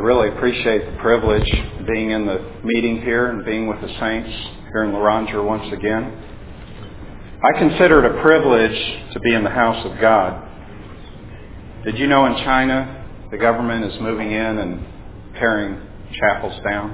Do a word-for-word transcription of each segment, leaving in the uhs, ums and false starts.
really appreciate the privilege of being in the meeting here and being with the saints here in Loranger once again. I consider it a privilege to be in the house of God. Did you know in China the government is moving in and tearing chapels down?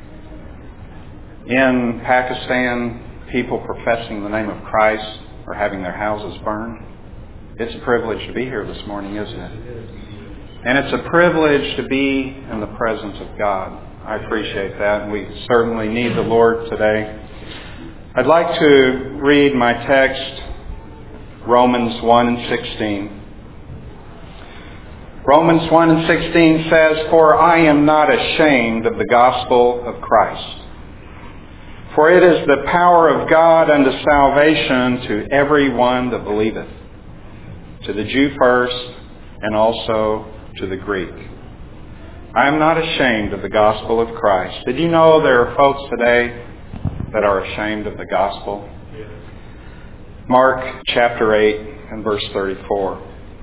In Pakistan, people professing the name of Christ are having their houses burned. It's a privilege to be here this morning, isn't it? And it's a privilege to be in the presence of God. I appreciate that, and we certainly need the Lord today. I'd like to read my text, Romans one and sixteen. Romans one and sixteen says, "For I am not ashamed of the gospel of Christ. For it is the power of God unto salvation to every one that believeth, to the Jew first, and also to the Greek. I am not ashamed of the gospel of Christ." Did you know there are folks today that are ashamed of the gospel? Mark chapter eight and verse thirty-four.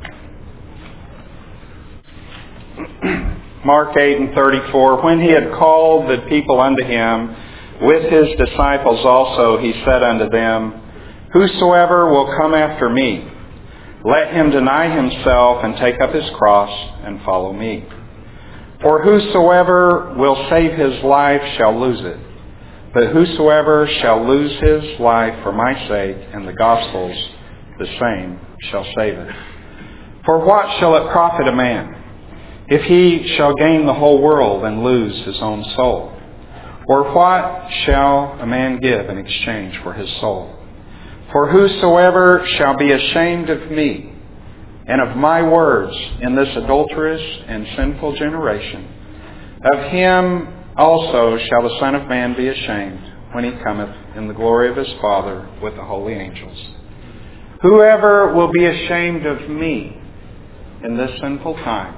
Mark eight and thirty-four. "When he had called the people unto him, with his disciples also, he said unto them, Whosoever will come after me, let him deny himself and take up his cross and follow me. For whosoever will save his life shall lose it. But whosoever shall lose his life for my sake and the gospel's, the same shall save it. For what shall it profit a man, if he shall gain the whole world and lose his own soul? Or what shall a man give in exchange for his soul? For whosoever shall be ashamed of me and of my words in this adulterous and sinful generation, of him also shall the Son of Man be ashamed when he cometh in the glory of his Father with the holy angels. Whoever will be ashamed of me in this sinful time,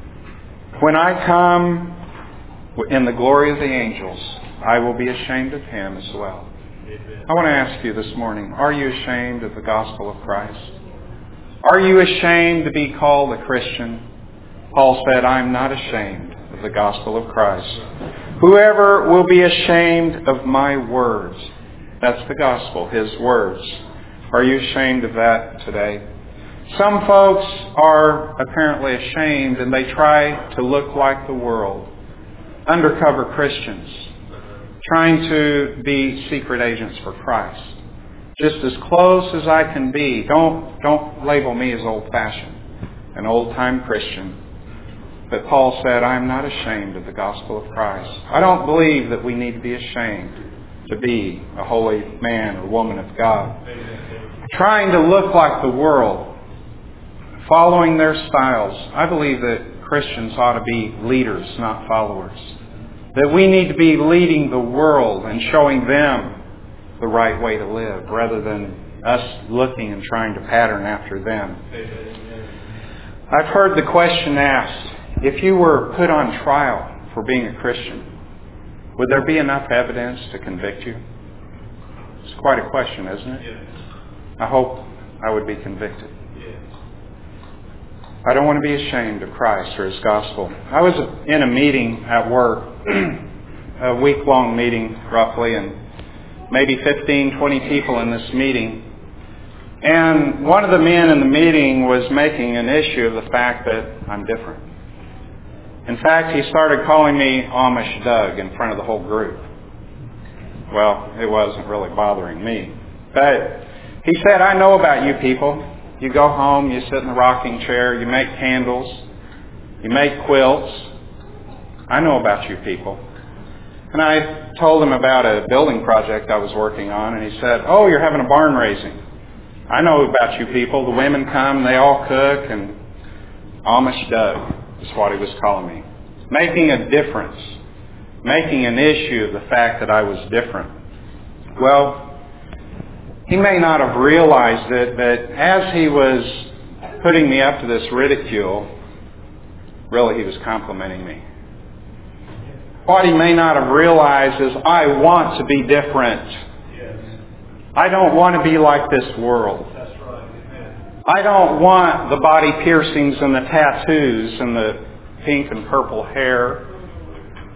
when I come in the glory of the angels, I will be ashamed of him as well." I want to ask you this morning, are you ashamed of the gospel of Christ? Are you ashamed to be called a Christian? Paul said, "I am not ashamed of the gospel of Christ. Whoever will be ashamed of my words." That's the gospel, his words. Are you ashamed of that today? Some folks are apparently ashamed and they try to look like the world. Undercover Christians, trying to be secret agents for Christ. Just as close as I can be. Don't, don't label me as old-fashioned, an old-time Christian. But Paul said, "I am not ashamed of the gospel of Christ." I don't believe that we need to be ashamed to be a holy man or woman of God. Trying to look like the world, following their styles. I believe that Christians ought to be leaders, not followers. That we need to be leading the world and showing them the right way to live rather than us looking and trying to pattern after them. I've heard the question asked, if you were put on trial for being a Christian, would there be enough evidence to convict you? It's quite a question, isn't it? I hope I would be convicted. I don't want to be ashamed of Christ or his gospel. I was in a meeting at work, a week-long meeting roughly, and maybe fifteen, twenty people in this meeting. And one of the men in the meeting was making an issue of the fact that I'm different. In fact, he started calling me Amish Doug in front of the whole group. Well, it wasn't really bothering me. But he said, "I know about you people. You go home, you sit in the rocking chair, you make candles, you make quilts. I know about you people." And I told him about a building project I was working on, and he said, "Oh, you're having a barn raising. I know about you people. The women come, they all cook, and Amish Doug is what he was calling me. Making a difference, making an issue of the fact that I was different." Well, he may not have realized it, but as he was putting me up to this ridicule, really he was complimenting me. What he may not have realized is I want to be different. I don't want to be like this world. I don't want the body piercings and the tattoos and the pink and purple hair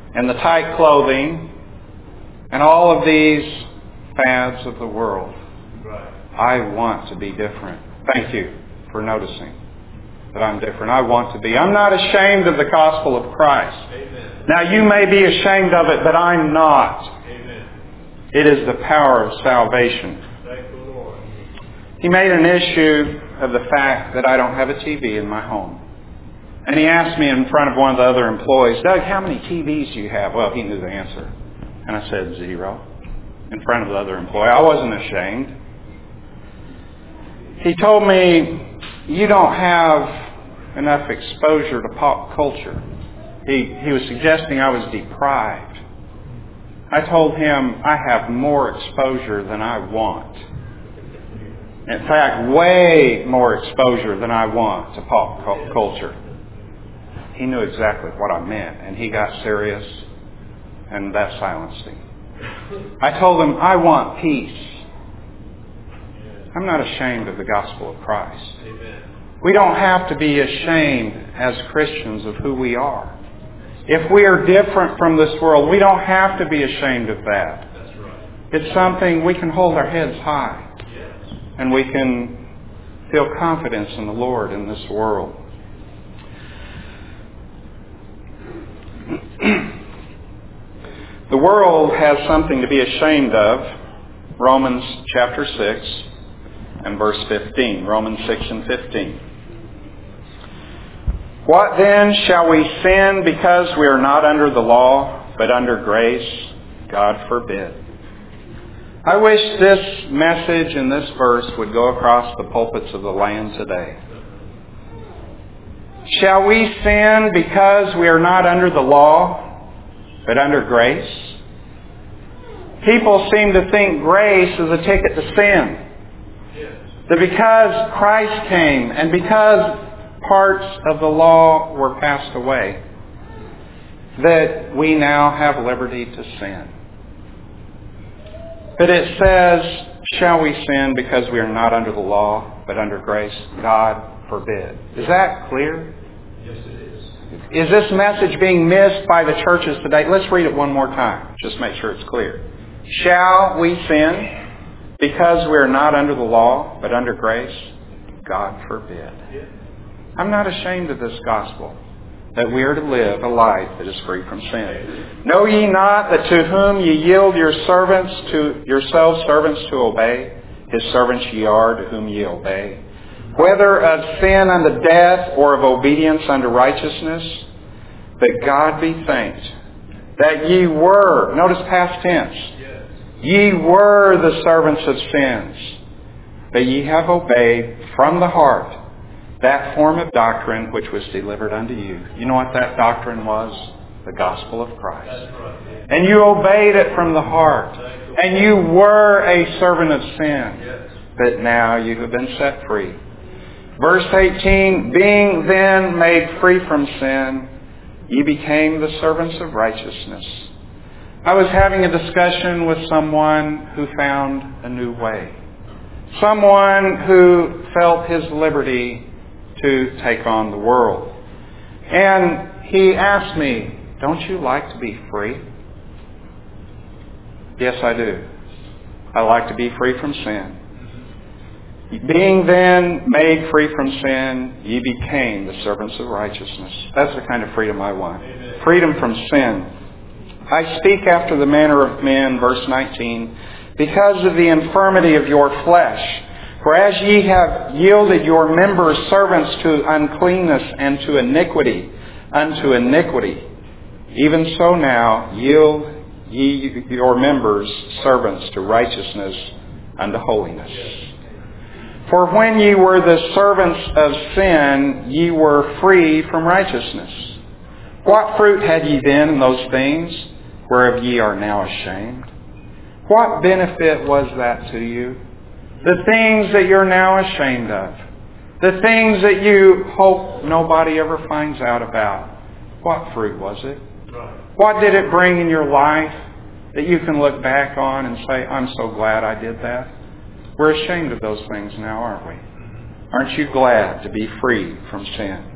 and the tight clothing and all of these fads of the world. I want to be different. Thank you for noticing that I'm different. I want to be. I'm not ashamed of the gospel of Christ. Amen. Now you may be ashamed of it, but I'm not. Amen. It is the power of salvation. Thank the Lord. He made an issue of the fact that I don't have a T V in my home. And he asked me in front of one of the other employees, Doug, how many T Vs do you have? Well, he knew the answer. And I said zero. In front of the other employee. I wasn't ashamed. He told me, you don't have enough exposure to pop culture. He, he was suggesting I was deprived. I told him I have more exposure than I want. In fact, way more exposure than I want to pop culture. He knew exactly what I meant, and he got serious, and that silenced him. I told him, I want peace. I'm not ashamed of the gospel of Christ. We don't have to be ashamed as Christians of who we are. If we are different from this world, we don't have to be ashamed of that. It's something we can hold our heads high. And we can feel confidence in the Lord in this world. The world has something to be ashamed of. Romans chapter six and verse fifteen. Romans six and fifteen. What then? Shall we sin because we are not under the law, but under grace? God forbid. I wish this message and this verse would go across the pulpits of the land today. Shall we sin because we are not under the law, but under grace? People seem to think grace is a ticket to sin. That because Christ came and because parts of the law were passed away, that we now have liberty to sin. But it says, shall we sin because we are not under the law, but under grace? God forbid. Is that clear? Yes, it is. Is this message being missed by the churches today? Let's read it one more time. Just make sure it's clear. Shall we sin because we are not under the law, but under grace? God forbid. I'm not ashamed of this gospel, that we are to live a life that is free from sin. Know ye not that to whom ye yield your servants to yourselves servants to obey, his servants ye are to whom ye obey, whether of sin unto death or of obedience unto righteousness? But God be thanked that ye were, notice past tense, ye were the servants of sins, but ye have obeyed from the heart that form of doctrine which was delivered unto you. You know what that doctrine was? The gospel of Christ. And you obeyed it from the heart. And you were a servant of sin. But now you have been set free. Verse eighteen, being then made free from sin, ye became the servants of righteousness. I was having a discussion with someone who found a new way. Someone who felt his liberty to take on the world. And he asked me, don't you like to be free? Yes, I do. I like to be free from sin. Being then made free from sin, ye became the servants of righteousness. That's the kind of freedom I want. Amen. Freedom from sin. I speak after the manner of men, verse nineteen, because of the infirmity of your flesh. For as ye have yielded your members servants to uncleanness and to iniquity, unto iniquity, even so now yield ye your members servants to righteousness, unto holiness. For when ye were the servants of sin, ye were free from righteousness. What fruit had ye then in those things whereof ye are now ashamed? What benefit was that to you? The things that you're now ashamed of. The things that you hope nobody ever finds out about. What fruit was it? What did it bring in your life that you can look back on and say, I'm so glad I did that? We're ashamed of those things now, aren't we? Aren't you glad to be free from sin?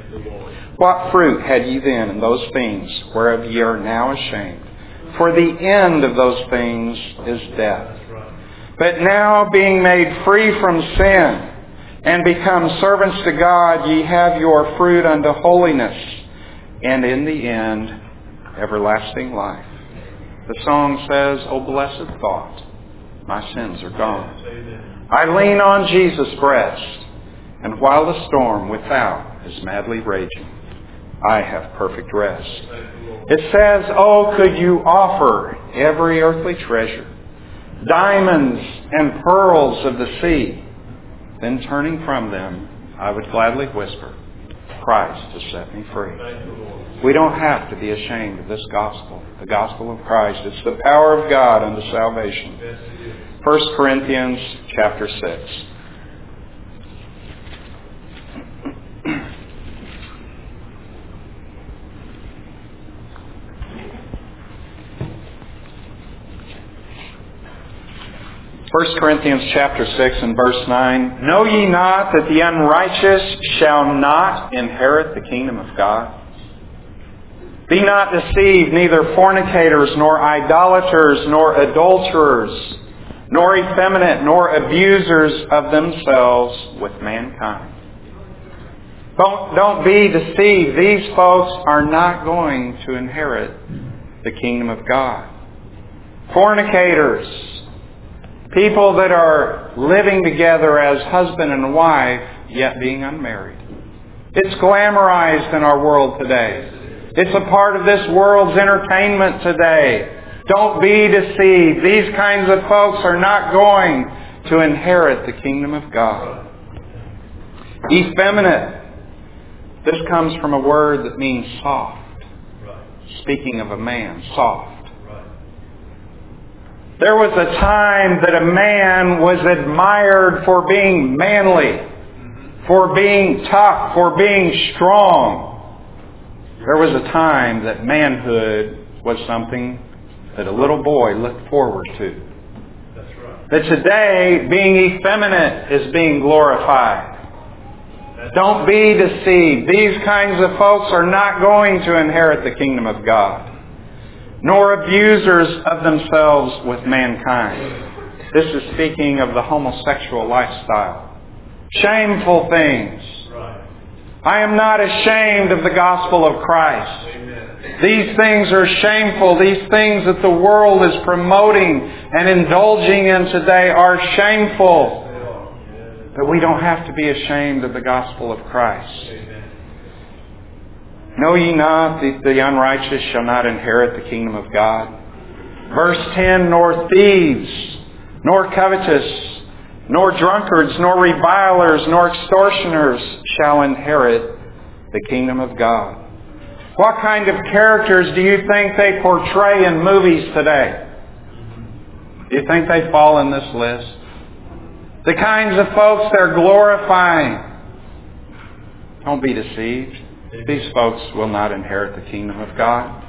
Thank the Lord. What fruit had ye then in those things whereof ye are now ashamed? For the end of those things is death. That's right. But now, being made free from sin and become servants to God, ye have your fruit unto holiness, and in the end, everlasting life. The song says, O blessed thought, my sins are gone. Amen. I lean on Jesus' breast, and while the storm without is madly raging, I have perfect rest. Thank the Lord. It says, oh, could you offer every earthly treasure, diamonds and pearls of the sea, then turning from them, I would gladly whisper, Christ has set me free. Thank the Lord. We don't have to be ashamed of this gospel, the gospel of Christ. It's the power of God unto salvation. Yes, it is. First Corinthians chapter six. First Corinthians chapter six and verse nine. Know ye not that the unrighteous shall not inherit the kingdom of God? Be not deceived, neither fornicators, nor idolaters, nor adulterers, nor effeminate, nor abusers of themselves with mankind. Don't, don't be deceived. These folks are not going to inherit the kingdom of God. Fornicators, people that are living together as husband and wife, yet being unmarried. It's glamorized in our world today. It's a part of this world's entertainment today. Don't be deceived. These kinds of folks are not going to inherit the kingdom of God. Effeminate. This comes from a word that means soft. Speaking of a man, soft. There was a time that a man was admired for being manly, for being tough, for being strong. There was a time that manhood was something that a little boy looked forward to. That's right. That today, being effeminate is being glorified. That's Don't be deceived. These kinds of folks are not going to inherit the kingdom of God, nor abusers of themselves with mankind. This is speaking of the homosexual lifestyle. Shameful things. right. I am not ashamed of the gospel of Christ. Amen. These things are shameful. These things that the world is promoting and indulging in today are shameful. They are. Yes. But we don't have to be ashamed of the gospel of Christ. Amen. Know ye not that the unrighteous shall not inherit the kingdom of God? Verse ten, nor thieves, nor covetous, nor drunkards, nor revilers, nor extortioners shall inherit the kingdom of God. What kind of characters do you think they portray in movies today? Do you think they fall in this list? The kinds of folks they're glorifying. Don't be deceived. These folks will not inherit the kingdom of God.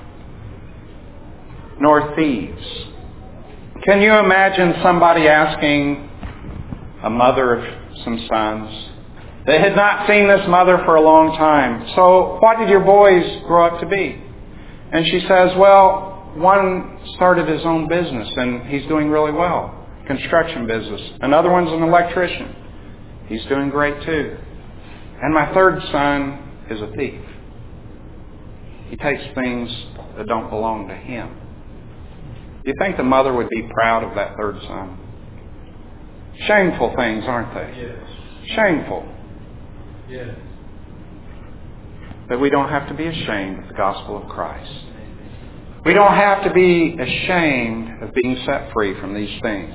Nor thieves. Can you imagine somebody asking a mother of some sons? They had not seen this mother for a long time. So what did your boys grow up to be? And she says, well, one started his own business and he's doing really well. Construction business. Another one's an electrician. He's doing great too. And my third son is a thief. He takes things that don't belong to him. Do you think the mother would be proud of that third son? Shameful things, aren't they? Yes. Shameful. Yes. But we don't have to be ashamed of the gospel of Christ. We don't have to be ashamed of being set free from these things.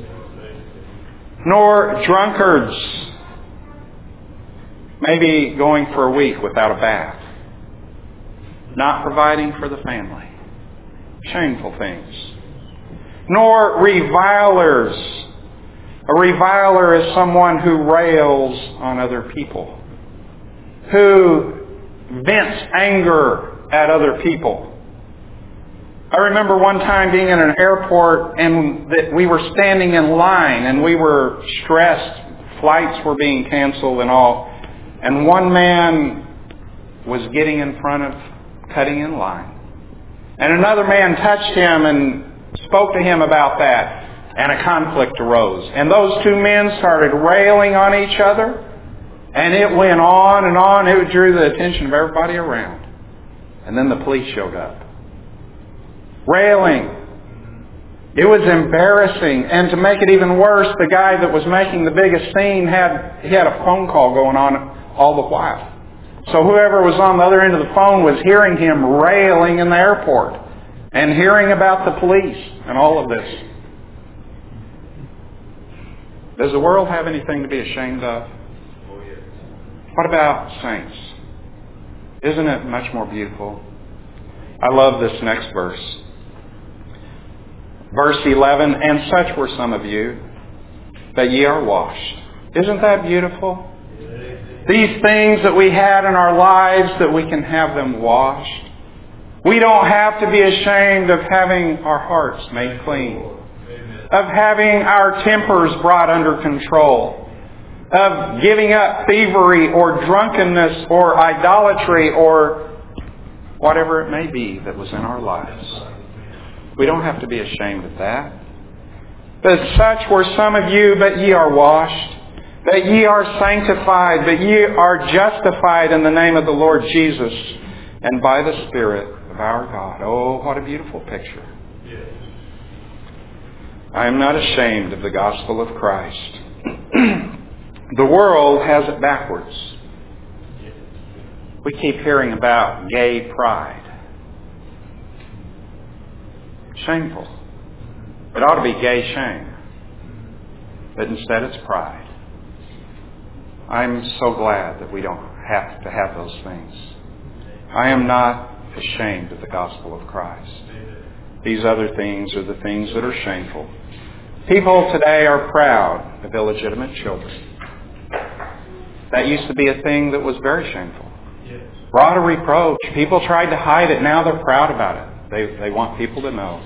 Nor drunkards, maybe going for a week without a bath. Not providing for the family. Shameful things. Nor revilers. A reviler is someone who rails on other people, who vents anger at other people. I remember one time being in an airport and that we were standing in line and we were stressed. Flights were being canceled and all. And one man was getting in front of cutting in line. And another man touched him and spoke to him about that. And a conflict arose. And those two men started railing on each other. And it went on and on. It drew the attention of everybody around. And then the police showed up. Railing. It was embarrassing. And to make it even worse, the guy that was making the biggest scene had, he had a phone call going on all the while. So whoever was on the other end of the phone was hearing him railing in the airport. And hearing about the police and all of this. Does the world have anything to be ashamed of? Oh, yes. What about saints? Isn't it much more beautiful? I love this next verse. Verse eleven, and such were some of you, that ye are washed. Isn't that beautiful? These things that we had in our lives, that we can have them washed. We don't have to be ashamed of having our hearts made clean. Of having our tempers brought under control. Of giving up thievery or drunkenness or idolatry or whatever it may be that was in our lives. We don't have to be ashamed of that. But such were some of you, but ye are washed. That ye are sanctified, that ye are justified in the name of the Lord Jesus and by the Spirit of our God. Oh, what a beautiful picture. I am not ashamed of the gospel of Christ. The world has it backwards. We keep hearing about gay pride. Shameful. It ought to be gay shame. But instead it's pride. I'm so glad that we don't have to have those things. I am not ashamed of the gospel of Christ. These other things are the things that are shameful. People today are proud of illegitimate children. That used to be a thing that was very shameful. Brought a reproach. People tried to hide it. Now they're proud about it. They, they want people to know.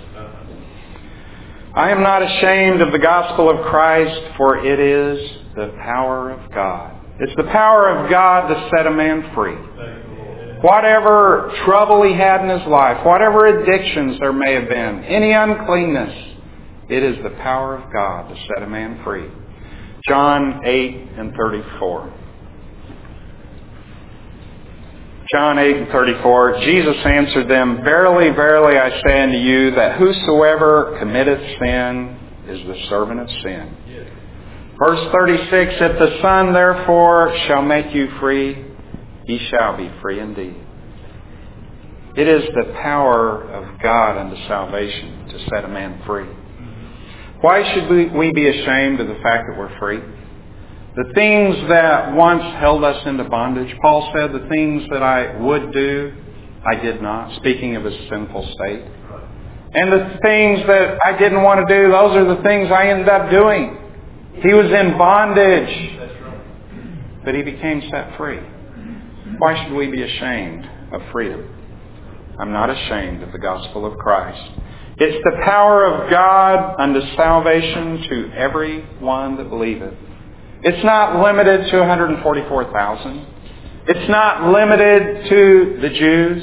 I am not ashamed of the gospel of Christ, for it is the power of God. It's the power of God to set a man free. Whatever trouble he had in his life, whatever addictions there may have been, any uncleanness, it is the power of God to set a man free. John eight and thirty-four. John eight and thirty-four, Jesus answered them, Verily, verily, I say unto you, that whosoever committeth sin is the servant of sin. Verse thirty-six, If the Son therefore shall make you free, ye shall be free indeed. It is the power of God unto salvation to set a man free. Why should we, we be ashamed of the fact that we're free? The things that once held us into bondage, Paul said, the things that I would do, I did not, speaking of his sinful state. And the things that I didn't want to do, those are the things I ended up doing. He was in bondage, but he became set free. Why should we be ashamed of freedom? I'm not ashamed of the gospel of Christ. It's the power of God unto salvation to every one that believeth. It's not limited to one hundred forty-four thousand. It's not limited to the Jews.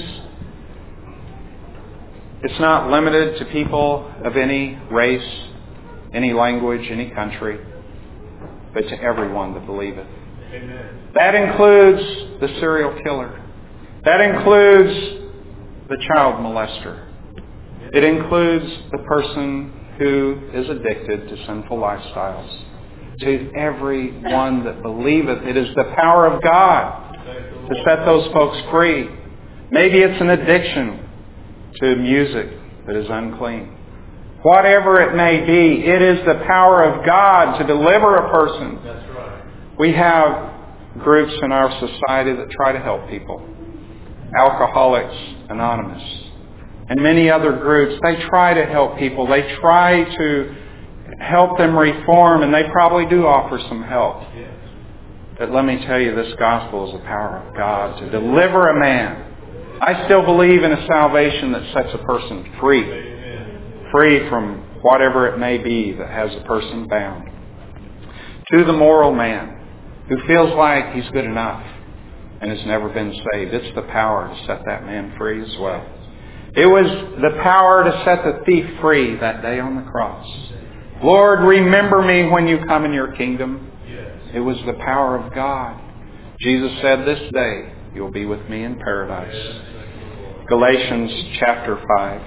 It's not limited to people of any race, any language, any country, but to everyone that believeth. Amen. That includes the serial killer. That includes the child molester. It includes the person who is addicted to sinful lifestyles. To every one that believeth, it is the power of God to set those folks free. Maybe it's an addiction to music that is unclean. Whatever it may be, it is the power of God to deliver a person. That's right. We have groups in our society that try to help people. Alcoholics Anonymous and many other groups, they try to help people. They try to help them reform, and they probably do offer some help. But let me tell you, this gospel is the power of God to deliver a man. I still believe in a salvation that sets a person free. Free from whatever it may be that has a person bound. To the moral man who feels like he's good enough and has never been saved. It's the power to set that man free as well. It was the power to set the thief free that day on the cross. Lord, remember me when you come in your kingdom. It was the power of God. Jesus said, this day you'll be with me in paradise. Galatians chapter five.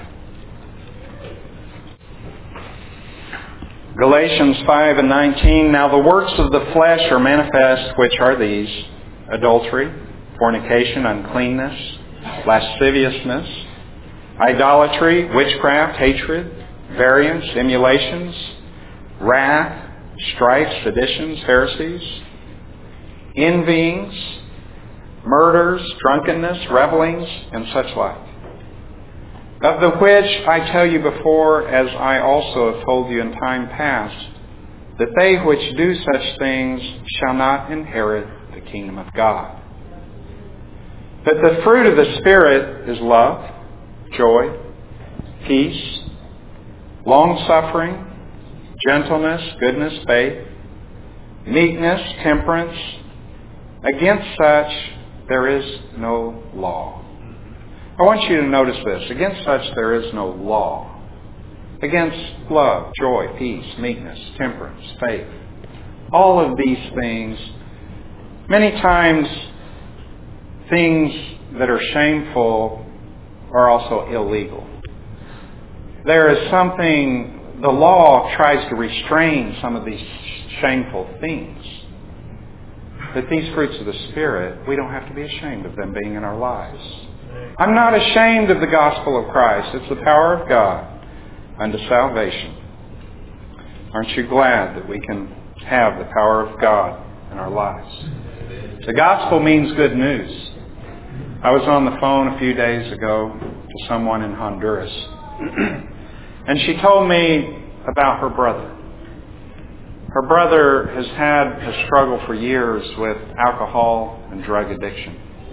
Galatians five and nineteen. Now the works of the flesh are manifest, which are these: adultery, fornication, uncleanness, lasciviousness, idolatry, witchcraft, hatred, variance, emulations, wrath, strife, seditions, heresies, envyings, murders, drunkenness, revelings, and such like. Of the which I tell you before, as I also have told you in time past, that they which do such things shall not inherit the kingdom of God. But the fruit of the Spirit is love, joy, peace, long-suffering, gentleness, goodness, faith, meekness, temperance. Against such there is no law. I want you to notice this. Against such there is no law. Against love, joy, peace, meekness, temperance, faith. All of these things, many times things that are shameful are also illegal. There is something, the law tries to restrain some of these shameful things. But these fruits of the Spirit, we don't have to be ashamed of them being in our lives. I'm not ashamed of the gospel of Christ. It's the power of God unto salvation. Aren't you glad that we can have the power of God in our lives? The gospel means good news. I was on the phone a few days ago to someone in Honduras, and she told me about her brother. Her brother has had a struggle for years with alcohol and drug addiction.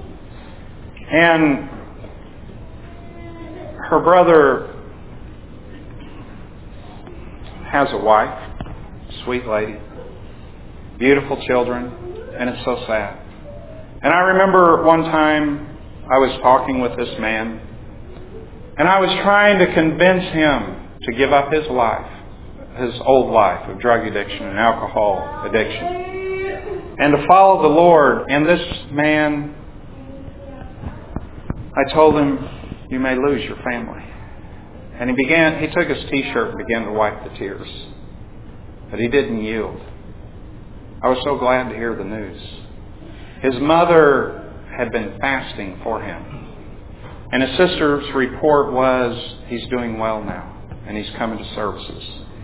And her brother has a wife, sweet lady, beautiful children, and it's so sad. And I remember one time I was talking with this man, and I was trying to convince him to give up his life, his old life of drug addiction and alcohol addiction, and to follow the Lord. And this man, I told him, you may lose your family. And he began, he took his t-shirt and began to wipe the tears. But he didn't yield. I was so glad to hear the news. His mother had been fasting for him. And his sister's report was, he's doing well now. And he's coming to services.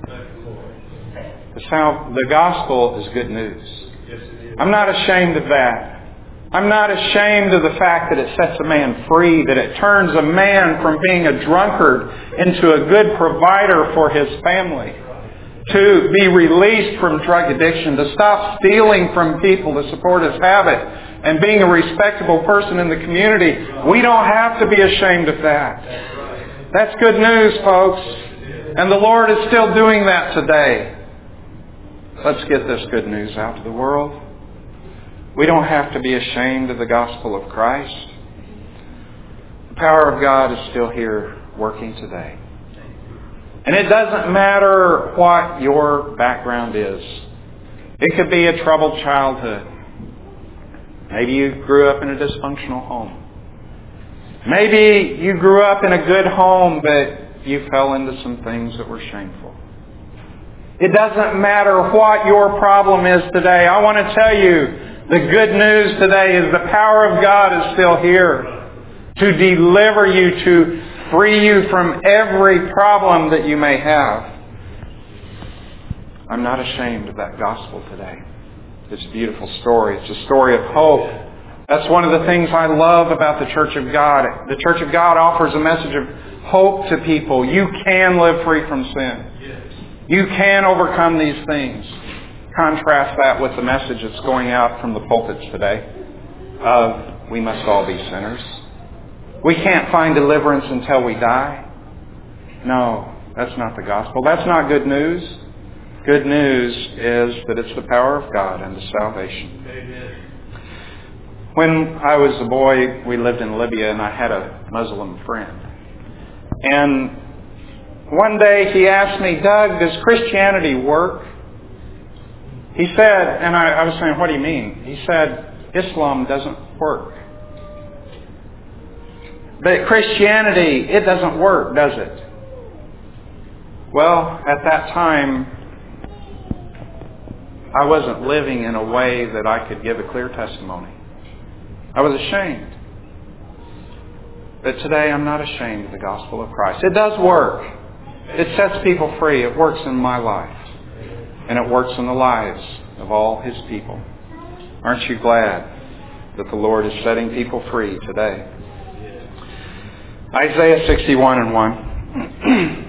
The, sal- the gospel is good news. I'm not ashamed of that. I'm not ashamed of the fact that it sets a man free, that it turns a man from being a drunkard into a good provider for his family, to be released from drug addiction, to stop stealing from people to support his habit, and being a respectable person in the community. We don't have to be ashamed of that. That's good news, folks. And the Lord is still doing that today. Let's get this good news out to the world. We don't have to be ashamed of the gospel of Christ. The power of God is still here working today. And it doesn't matter what your background is. It could be a troubled childhood. Maybe you grew up in a dysfunctional home. Maybe you grew up in a good home, but you fell into some things that were shameful. It doesn't matter what your problem is today. I want to tell you, the good news today is the power of God is still here to deliver you, to free you from every problem that you may have. I'm not ashamed of that gospel today. It's a beautiful story. It's a story of hope. That's one of the things I love about the Church of God. The Church of God offers a message of hope to people. You can live free from sin. You can overcome these things. Contrast that with the message that's going out from the pulpits today of we must all be sinners. We can't find deliverance until we die. No, that's not the gospel. That's not good news. Good news is that it's the power of God unto salvation. Amen. When I was a boy, we lived in Libya, and I had a Muslim friend. And one day he asked me, "Doug, does Christianity work?" He said, and I, I was saying, "What do you mean?" He said, "Islam doesn't work." But Christianity, it doesn't work, does it? Well, at that time, I wasn't living in a way that I could give a clear testimony. I was ashamed. But today I'm not ashamed of the gospel of Christ. It does work. It sets people free. It works in my life. And it works in the lives of all His people. Aren't you glad that the Lord is setting people free today? Isaiah sixty-one and one.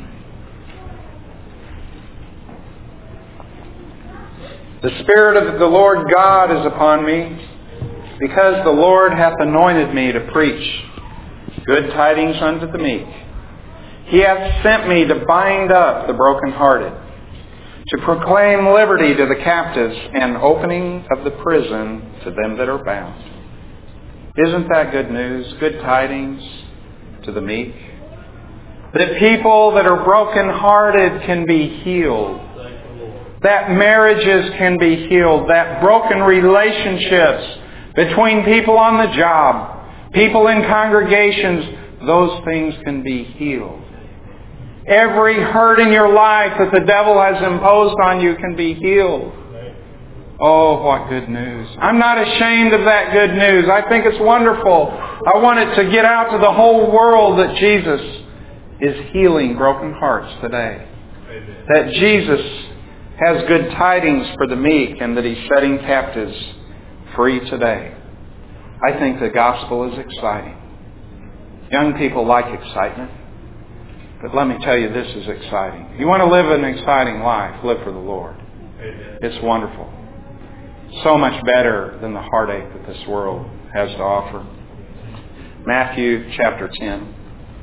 The Spirit of the Lord God is upon me, because the Lord hath anointed me to preach good tidings unto the meek. He hath sent me to bind up the brokenhearted, to proclaim liberty to the captives, and opening of the prison to them that are bound. Isn't that good news? Good tidings to the meek. That people that are brokenhearted can be healed. That marriages can be healed. That broken relationships between people on the job, people in congregations, those things can be healed. Every hurt in your life that the devil has imposed on you can be healed. Oh, what good news. I'm not ashamed of that good news. I think it's wonderful. I want it to get out to the whole world that Jesus is healing broken hearts today. That Jesus has good tidings for the meek and that He's setting captives free today. I think the gospel is exciting. Young people like excitement. But let me tell you, this is exciting. You want to live an exciting life, live for the Lord. It's wonderful. So much better than the heartache that this world has to offer. Matthew chapter ten.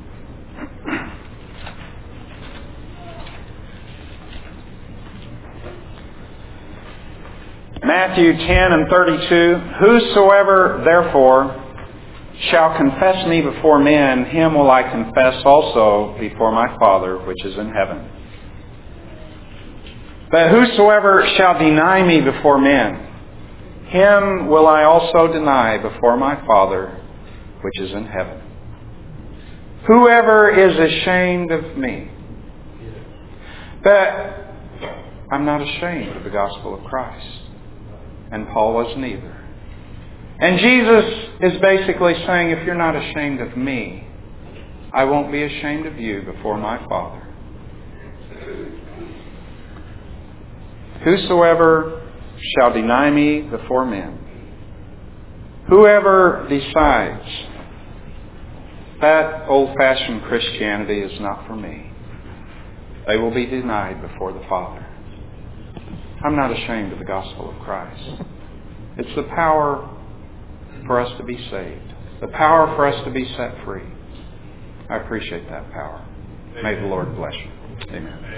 Matthew ten and thirty-two. Whosoever therefore shall confess me before men, him will I confess also before my Father which is in heaven. But whosoever shall deny me before men, him will I also deny before my Father which is in heaven. Whoever is ashamed of me. But I'm not ashamed of the gospel of Christ. And Paul wasn't either. And Jesus is basically saying, if you're not ashamed of me, I won't be ashamed of you before my Father. Whosoever shall deny me before men, whoever decides that old-fashioned Christianity is not for me, they will be denied before the Father. I'm not ashamed of the gospel of Christ. It's the power for us to be saved. The power for us to be set free. I appreciate that power. May the Lord bless you. Amen.